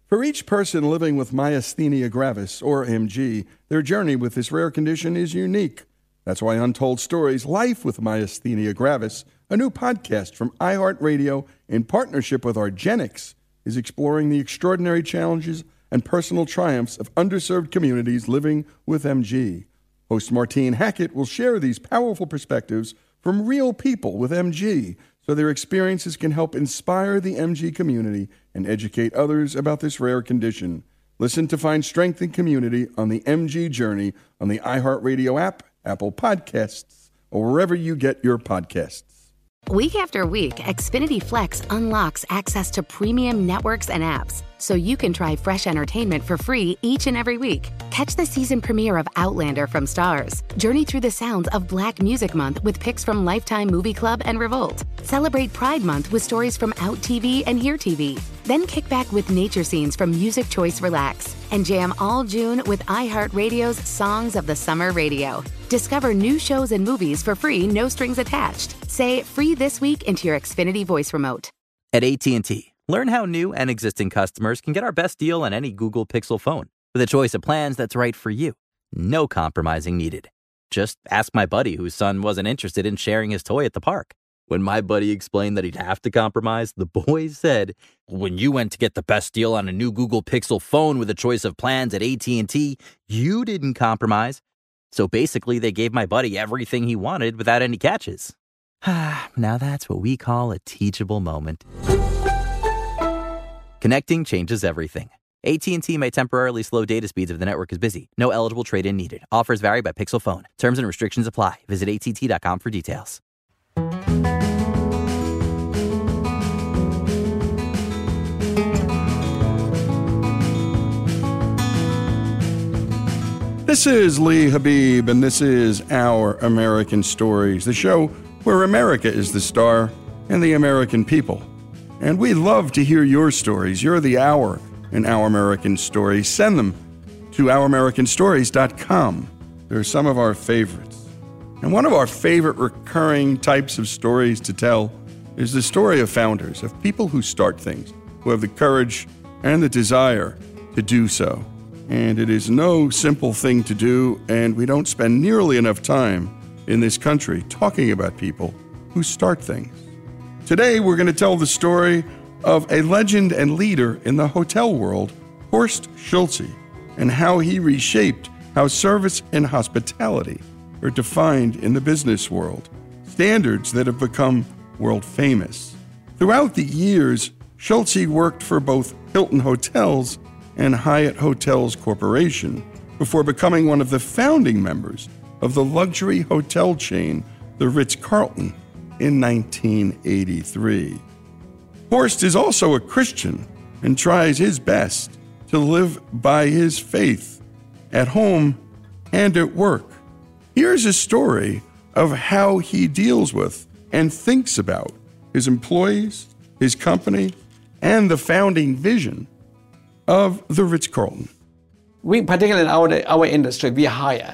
For each person living with myasthenia gravis, or MG, their journey with this rare condition is unique. That's why Untold Stories, Life with Myasthenia Gravis, a new podcast from iHeartRadio in partnership with argenx, is exploring the extraordinary challenges and personal triumphs of underserved communities living with MG. Host Martine Hackett will share these powerful perspectives from real people with MG, so their experiences can help inspire the MG community and educate others about this rare condition. Listen to find strength and community on the MG journey on the iHeartRadio app, Apple Podcasts, or wherever you get your podcasts. Week after week, Xfinity Flex unlocks access to premium networks and apps, so you can try fresh entertainment for free each and every week. Catch the season premiere of Outlander from Starz. Journey through the sounds of Black Music Month with picks from Lifetime Movie Club and Revolt. Celebrate Pride Month with stories from Out TV and Here TV. Then kick back with nature scenes from Music Choice Relax. And jam all June with iHeartRadio's Songs of the Summer Radio. Discover new shows and movies for free, no strings attached. Say "free" this week into your Xfinity voice remote. At AT&T, learn how new and existing customers can get our best deal on any Google Pixel phone with a choice of plans that's right for you. No compromising needed. Just ask my buddy whose son wasn't interested in sharing his toy at the park. When my buddy explained that he'd have to compromise, the boys said, "When you went to get the best deal on a new Google Pixel phone with a choice of plans at AT&T, you didn't compromise." So basically, they gave my buddy everything he wanted without any catches. Now that's what we call a teachable moment. Connecting changes everything. AT&T may temporarily slow data speeds if the network is busy. No eligible trade-in needed. Offers vary by Pixel phone. Terms and restrictions apply. Visit att.com for details. This is Lee Habib, and this is Our American Stories, the show where America is the star and the American people. And we love to hear your stories. You're the hour in Our American Stories. Send them to ouramericanstories.com. They're some of our favorites. And one of our favorite recurring types of stories to tell is the story of founders, of people who start things, who have the courage and the desire to do so. And it is no simple thing to do, and we don't spend nearly enough time in this country talking about people who start things. Today, we're going to tell the story of a legend and leader in the hotel world, Horst Schulze, and how he reshaped how service and hospitality are defined in the business world, standards that have become world famous. Throughout the years, Schulze worked for both Hilton Hotels and Hyatt Hotels Corporation before becoming one of the founding members of the luxury hotel chain, the Ritz-Carlton, in 1983. Horst is also a Christian and tries his best to live by his faith at home and at work. Here's a story of how he deals with and thinks about his employees, his company, and the founding vision of the Ritz-Carlton. We, particularly in our industry, we hire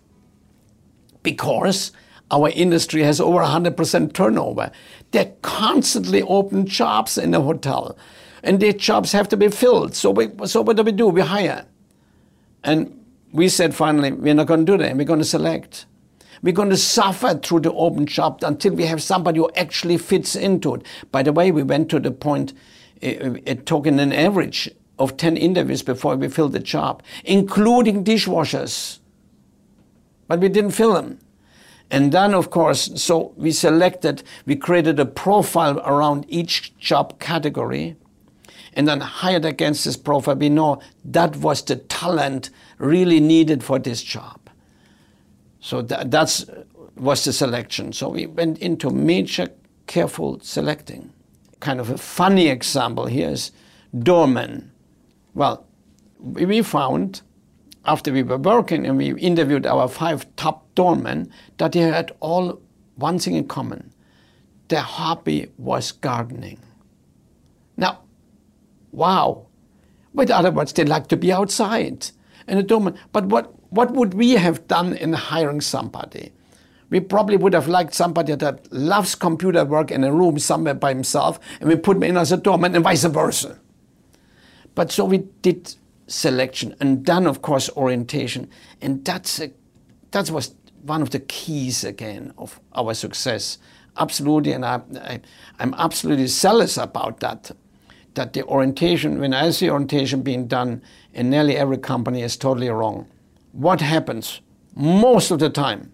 because our industry has over 100% turnover. There are constantly open jobs in the hotel, and the jobs have to be filled. So what do? We hire. And we said, finally, we're not going to do that. We're going to select. We're going to suffer through the open job until we have somebody who actually fits into it. By the way, we went to the point, it took an average of 10 interviews before we filled the job, including dishwashers. But we didn't fill them. And then, of course, so we created a profile around each job category, and then hired against this profile. We know that was the talent really needed for this job. So that was the selection. So we went into major careful selecting. Kind of a funny example here is doorman. Well, we found, after we were working and we interviewed our 5 top doormen, that they had all one thing in common. Their hobby was gardening. Now, wow. But in other words, they like to be outside. And the doorman, but what would we have done in hiring somebody? We probably would have liked somebody that loves computer work in a room somewhere by himself, and we put him in as a doorman and vice versa. But so we did selection and then, of course, orientation. And that was one of the keys, again, of our success. Absolutely, and I'm absolutely zealous about that the orientation, when I see orientation being done in nearly every company, is totally wrong. What happens? Most of the time,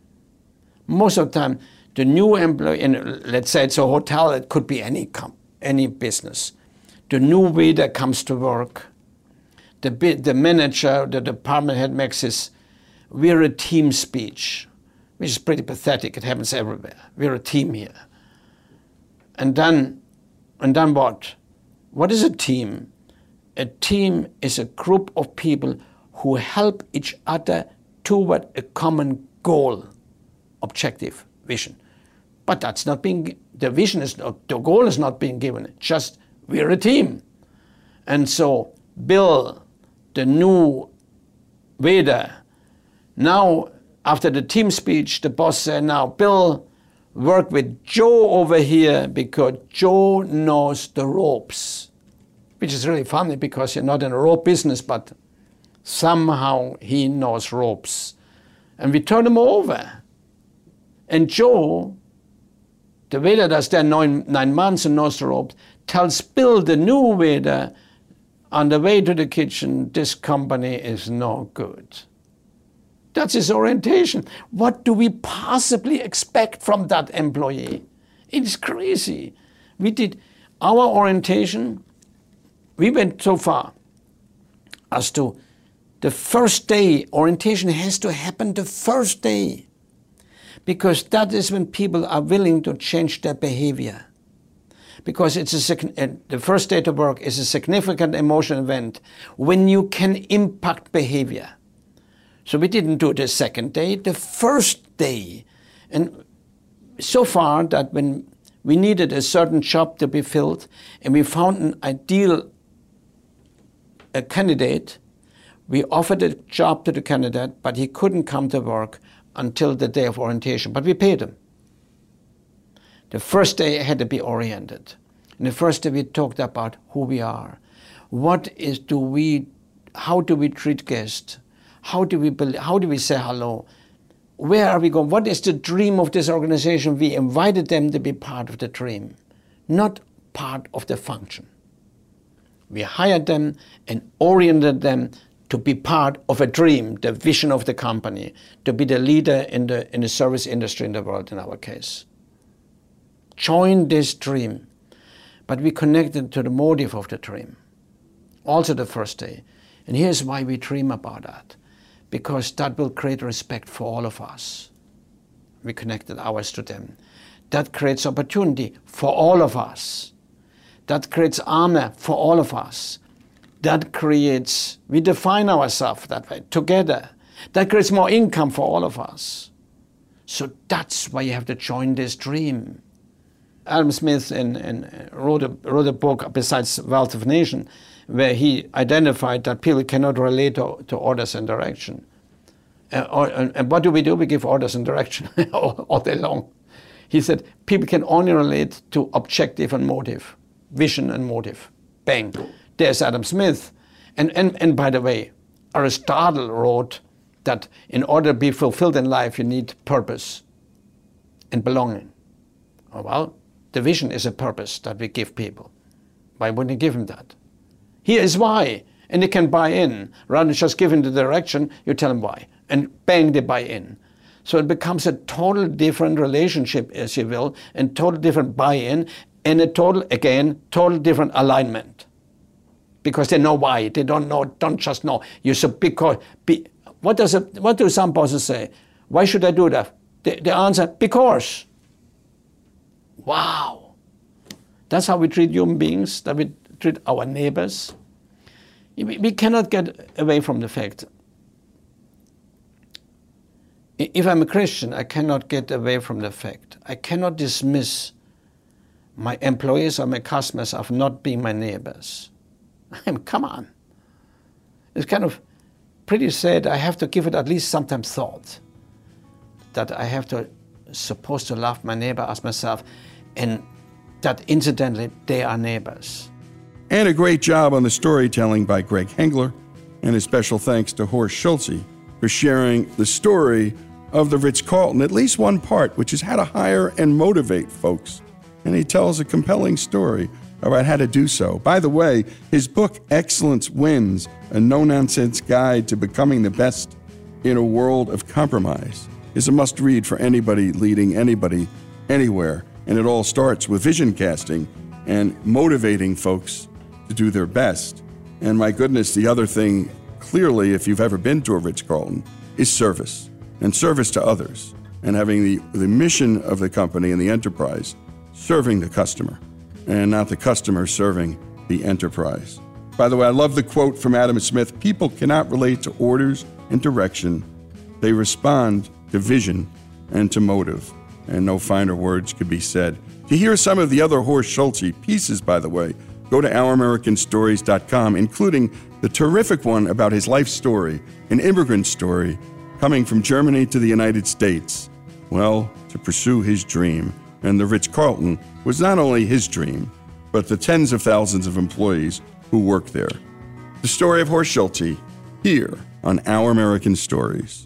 the new employee, and let's say it's a hotel, it could be any business. The new waiter comes to work. The manager, the department head makes his, "We're a team" speech, which is pretty pathetic. It happens everywhere. We're a team here. And then what? What is a team? A team is a group of people who help each other toward a common goal, objective, vision. But that's not being, the vision is not, the goal is not being given. Just, we're a team. And so Bill, the new waiter, now after the team speech, the boss said, "Now Bill, work with Joe over here because Joe knows the ropes." Which is really funny because you're not in a rope business, but somehow he knows ropes. And we turn him over. And Joe, the waiter that's there 9 months and knows the ropes, tells Bill, the new waiter, on the way to the kitchen, "This company is no good." That's his orientation. What do we possibly expect from that employee? It's crazy. We did our orientation. We went so far as to the first day. Orientation has to happen the first day, because that is when people are willing to change their behavior. Because the first day to work is a significant emotional event when you can impact behavior. So we didn't do the second day, the first day. And so far that when we needed a certain job to be filled and we found an ideal candidate, we offered a job to the candidate, but he couldn't come to work until the day of orientation, but we paid him. The first day had to be oriented. And the first day we talked about who we are. How do we treat guests? How do we say hello? Where are we going? What is the dream of this organization? We invited them to be part of the dream, not part of the function. We hired them and oriented them to be part of a dream, the vision of the company, to be the leader in the service industry in the world, in our case. Join this dream. But we connected to the motive of the dream, also the first day. And here's why we dream about that. Because that will create respect for all of us. We connected ours to them. That creates opportunity for all of us. That creates honor for all of us. We define ourselves that way, together. That creates more income for all of us. So that's why you have to join this dream. Adam Smith wrote a book, besides Wealth of Nations, where he identified that people cannot relate to orders and direction. And what do? We give orders and direction all day long. He said people can only relate to objective and motive, vision and motive. Bang. There's Adam Smith. And by the way, Aristotle wrote that in order to be fulfilled in life, you need purpose and belonging. Oh, well, the vision is a purpose that we give people. Why wouldn't you give them that? Here is why. And they can buy in. Rather than just giving the direction, you tell them why. And bang, they buy in. So it becomes a total different relationship, as you will, and total different buy-in, and a total different alignment. Because they know why. They don't just know. What do some bosses say? Why should I do that? The answer, because. Wow. That's how we treat human beings, that we treat our neighbors. We cannot get away from the fact. If I'm a Christian, I cannot get away from the fact. I cannot dismiss my employees or my customers of not being my neighbors. Come on. It's kind of pretty sad. I have to give it at least sometimes thought that I have to supposed to love my neighbor as myself, and that incidentally they are neighbors. And a great job on the storytelling by Greg Hengler. And a special thanks to Horst Schulze for sharing the story of the Ritz-Carlton, at least one part, which is how to hire and motivate folks. And he tells a compelling story about how to do so. By the way, his book, Excellence Wins, a no-nonsense guide to becoming the best in a world of compromise, is a must-read for anybody leading anybody anywhere. And it all starts with vision casting and motivating folks to do their best. And my goodness, the other thing, clearly, if you've ever been to a Ritz-Carlton, is service, and service to others, and having the mission of the company and the enterprise serving the customer, and not the customer serving the enterprise. By the way, I love the quote from Adam Smith: people cannot relate to orders and direction. They respond to vision and to motive. And no finer words could be said. To hear some of the other Horst Schulze pieces, by the way, go to ouramericanstories.com, including the terrific one about his life story, an immigrant story, coming from Germany to the United States, well, to pursue his dream. And the Ritz-Carlton was not only his dream, but the tens of thousands of employees who work there. The story of Horst Schulze, here on Our American Stories.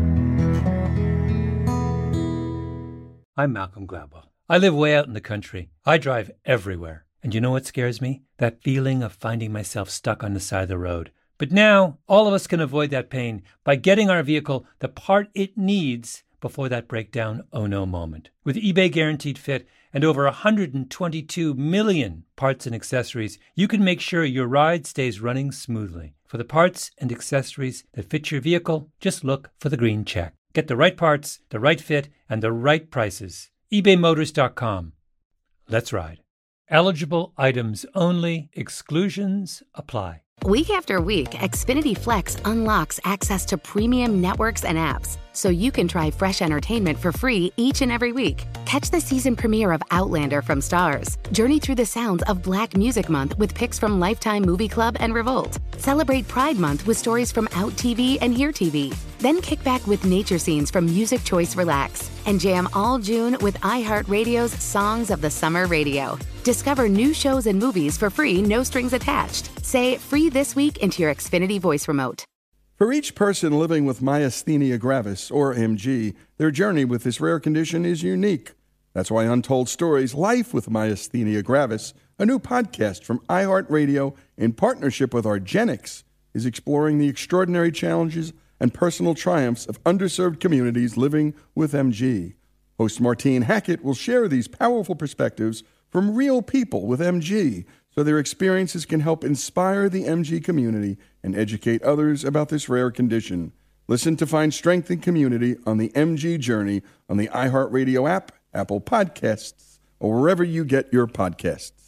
I'm Malcolm Gladwell. I live way out in the country. I drive everywhere. And you know what scares me? That feeling of finding myself stuck on the side of the road. But now, all of us can avoid that pain by getting our vehicle the part it needs before that breakdown oh no moment. With eBay Guaranteed Fit and over 122 million parts and accessories, you can make sure your ride stays running smoothly. For the parts and accessories that fit your vehicle, just look for the green check. Get the right parts, the right fit, and the right prices. ebaymotors.com. Let's ride. Eligible items only. Exclusions apply. Week after week, Xfinity Flex unlocks access to premium networks and apps, so you can try fresh entertainment for free each and every week. Catch the season premiere of Outlander from Starz. Journey through the sounds of Black Music Month with picks from Lifetime Movie Club and Revolt. Celebrate Pride Month with stories from Out TV and Here TV. Then kick back with nature scenes from Music Choice Relax. And jam all June with iHeartRadio's Songs of the Summer Radio. Discover new shows and movies for free, no strings attached. Say free this week into your Xfinity voice remote. For each person living with myasthenia gravis, or MG, their journey with this rare condition is unique. That's why Untold Stories, Life with Myasthenia Gravis, a new podcast from iHeartRadio in partnership with Argenix, is exploring the extraordinary challenges and personal triumphs of underserved communities living with MG. Host Martine Hackett will share these powerful perspectives from real people with MG, so their experiences can help inspire the MG community and educate others about this rare condition. Listen to find strength and community on the MG journey on the iHeartRadio app, Apple Podcasts, or wherever you get your podcasts.